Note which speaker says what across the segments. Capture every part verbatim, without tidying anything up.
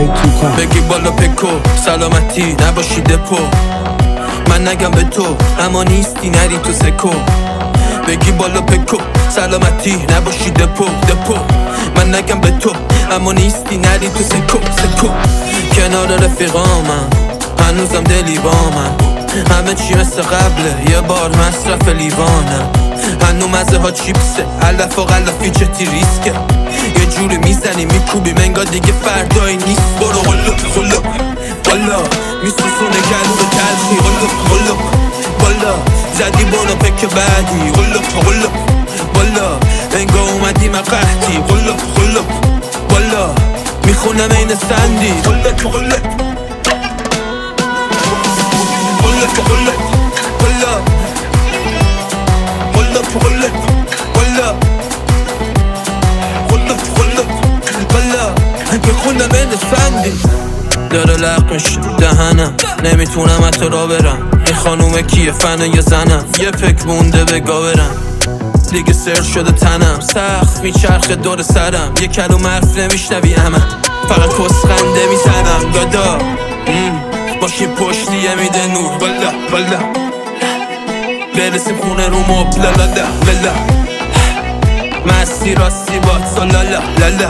Speaker 1: Tukan.
Speaker 2: بگی بالا پکو سلامتی نباشی دپو، من نگم به تو اما نیستی نری تو سکو. بگی بالا پکو سلامتی نباشی دپو دپو، من نگم به تو اما نیستی نری تو سکو سکو. کنار رفیقامم هنوزم دلی با من، همه چی مثل قبله یه بار مصرف لیوانم. هنو مزه ها چیپسه علف و غلافی چتی ریسکه، یه جوری میزنی میکوبی منگا دیگه فردایی نیست. برو غلق غلق بالا میسوسونه گلو به تلخی. غلق غلق بالا زدی برو پک بعدی. غلق غلق بالا انگا اومدی من قحطی. غلق غلق بالا میخونم این سندی. غلق غلق غلق غلق بالا غلق غلق بالا غلق غلق بالا میخونم این سندی. داره لق میشه دهنم نمیتونم حتی را برم. این خانومه کیه فنه یا زنم، یه فکر مونده بگا برم. دیگه سر شده تنم سخت میچرخه دور سرم. یه کلوم حرف نمیشنوی همه فقط کسخنده میزنم. دادا ماشین پشتیه میده نور. والا والا برسیم خونه رو مبل. لالا لالا مستی راستی بات سالالا لالا.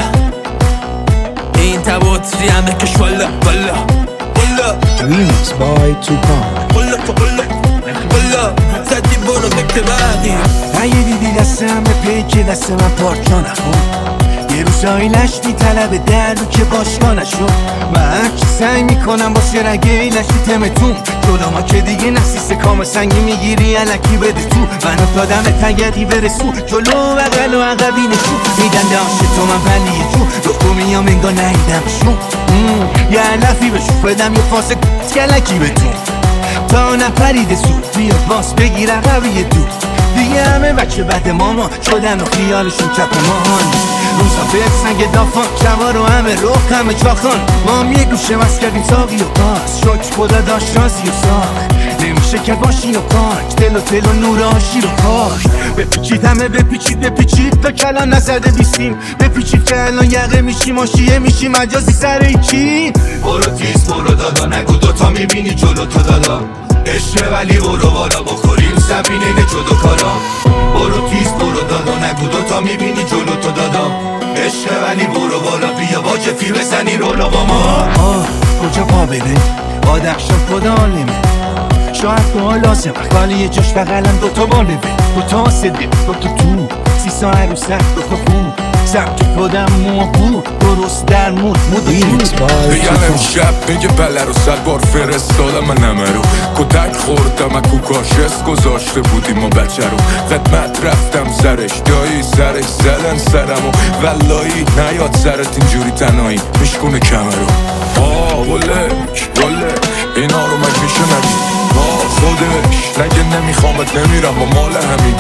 Speaker 2: این تباتری همه کش والا والا والا.
Speaker 1: Remix by Tukan.
Speaker 2: والا والا والا زدی برو بکته بعدی.
Speaker 3: اگه دیدی دست همه پیکی دست من پارچا نخون. یه روزایی لشتی طلب دردو که باشگاه نشون. من هرچی سعی میکنم باشه رگه لشتی تمتون. جلو ما که دیگه نسیس کام سنگی میگیری علکی بده تو. من افتادم تگدی برسو جلو بغل و عقبی نشون. میدن داشت تو من ولی جو رو میام انگار نهیدمشون. یه علفی بشون بدم یه فاسه کلکی بتون تا نپریده سود. بیا باس بگیر عقبی دو دیگه همه بچه بعد ماما شدن و خیالشون کپ ماهان. روزا فرس نگه دافان شبا رو همه روخ همه چاخان. ما هم یه گوشه مست کردیم ساقی و پاس. شکر خدا داشت رازی و ساخت نمیشه که باشین و پاک. دل و دل و نور آشی رو پاک. بپیچید همه بپیچید بپیچید تا کلان نزده بیستیم. بپیچید که الان یقه میشیم آشیه میشیم مجازی سر ایچی. برو تیز برو دادا نگو دوتا میبینی جلو تو دادا. عشقه ولی برو بالا بخوریم سبینه اینه جدو کارا. برو تیز برو دادا نگو دوتا میبینی جلو تو دادا. عشقه ولی برو بالا بیا با جفی بزنی رولا با ما. آه کجا پا بده آدخشم خدا عالمه. شاید تو ها لازم ولی یه جاش بغلم دوتا باله به دوتا صده دوتا تو سیسا عروسک دوتا خون. سمت خودم موبو درست در مود مود
Speaker 4: بگم امشب میگه بله رو سر بار فرستادم من نمه رو. کتک خوردم اکو کاشست گذاشته بودیم ما بچه رو. خدمت رفتم سرش دایی سرش زدن سرم و والایی نیاد سرت اینجوری تنهایی میشکونه کمه رو. آه ولک ولک اینا رو مگه میشه نگی. آه خودش نگه نمیخوامت نمیرم با مال همین.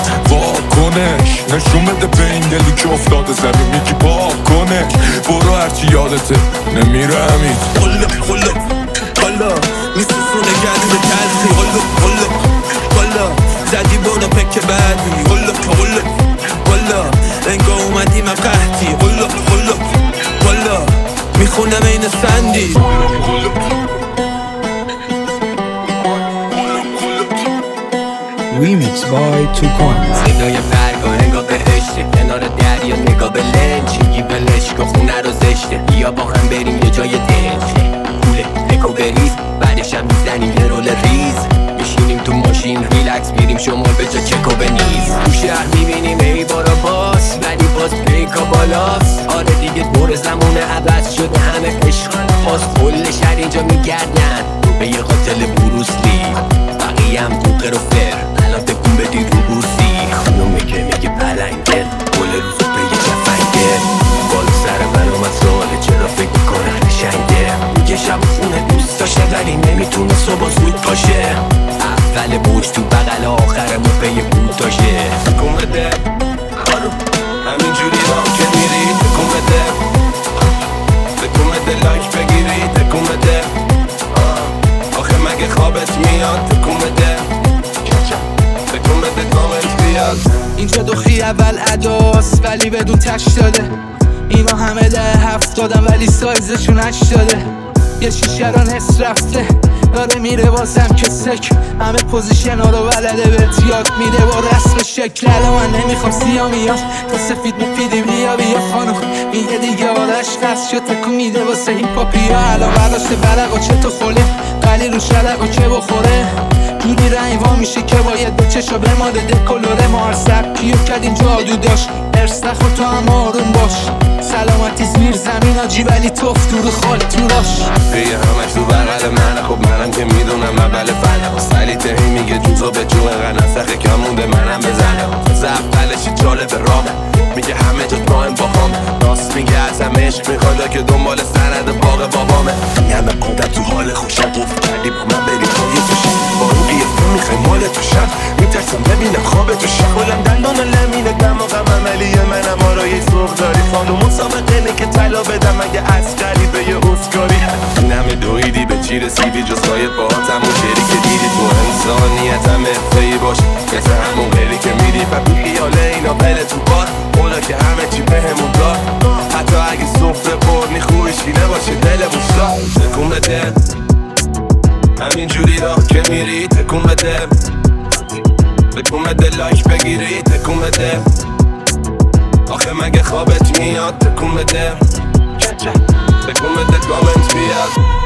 Speaker 4: واکنش نشون بده به این دلی که افتاده زمین. میگی پاک کنش برو هرچی یادته نمیره همین.
Speaker 2: غلق غلق بالا میسوسونه گلو به تلخی. غلق غلق بالا زدی برو پک بعدی. غلق غلق بالا انگا اومدی من قحطی. غلق غلق بالا میخونم این سندی.
Speaker 1: Remix by Tukan.
Speaker 5: صدای برگا انگا بهشته کنار دریا نگاه به لنج. میگی ولش که خونه رو زشته بیا با هم بریم یه جای دنج. پوله پکو بریز بعدشم میزنیم یه رول ریز. میشینیم تو ماشین ریلکس میریم شمال به جا چکو بنیز. تو شهر میبینیم ای بارا باس ولی باز پیکا بالاست. آره دیگه دور زمونه عوض شده همه عشق باز. کل شهر اینجا میگردن به یه قاتل بروسلی. بقیه هم دوقه رو فر الان تکون بدی رو بورسی. خانومه که میگه پلنگل گل روزو به یه جفنگل. بالا سر من اومد سواله چرا فکر میکنه قشنگه. میگه شب خونه دوست داشته ولی نمیتونه صبح زود باشه. اول برج تو بغل آخر موقع بود داشته. تکون بده آرو همینجوری را که میری. تکون بده تکون بده لایک بگیری. تکون بده آخه مگه خوابت میاد. تکون بده تکون بده کامنت بیاد. اینجا دوخی اول اداست ولی بدون تش داده.
Speaker 6: اینا همه ده هفت دادم ولی سایزشون هشتاده. یه شیشه رو نصف رفته داره میره بازم که سک. همه پوزیشن ها رو بلده بهت یاد میده با رسم شکل. الان من نمیخوام سیاه میاد تا سفید مفیدی بیا بیا خانم. میگه دیگه آرش قصد شد تکون میده واسه هیپ هاپیا. الان برداشته برق و چه تو خوله قلی رو شلق و که بخوره. جوری رنگ وا میشه که باید به چشا بماده دکلوره. ما هر سبکیو کردیم جادو داشت ارس نخور تو هم آروم باش. سلامتی زیر زمین آجی ولی توف دور خالی تو راش.
Speaker 7: دیگه همش تو بغل منه خب منم که میدونم اول فنه. سلی تهی میگه جوزو به جوه غنسخه کم مونده منم بزنه. زفتلشی جالب رامه میگه همه جا دایم با خامه. راست میگه از همه عشق میخواد که دنبال سند باغ بابامه. همه قدر تو حال خوشم گفت کردی با من بریم پایه تو شم. با اون قیفه میخوای مال تو شم. میترسم ببینم خواب تو شم. بلم دندان لمینه دماغم عملیه منم آرای سوخ داری خانم. مسابقه نه که طلا بدم اگه عسکری به یه اسکاری. این همه دویدی به چی رسیدی جز خواهی باهاتم اون شری که دیدی تو انسانیتم افهی باش. مثل همون غیری که میری و بی خیاله اینا بله تو بار. اولا که همه چی بهمون دار. حتی اگه سفره برنی خویش گیله باشه دلمون شاد. تکون بده همین جوری را که میری تکون بده. تکون بده لایک بگیری تکون بده. آخه مگه خوابت میاد تکون بده. تکون بده کامنت بیاد.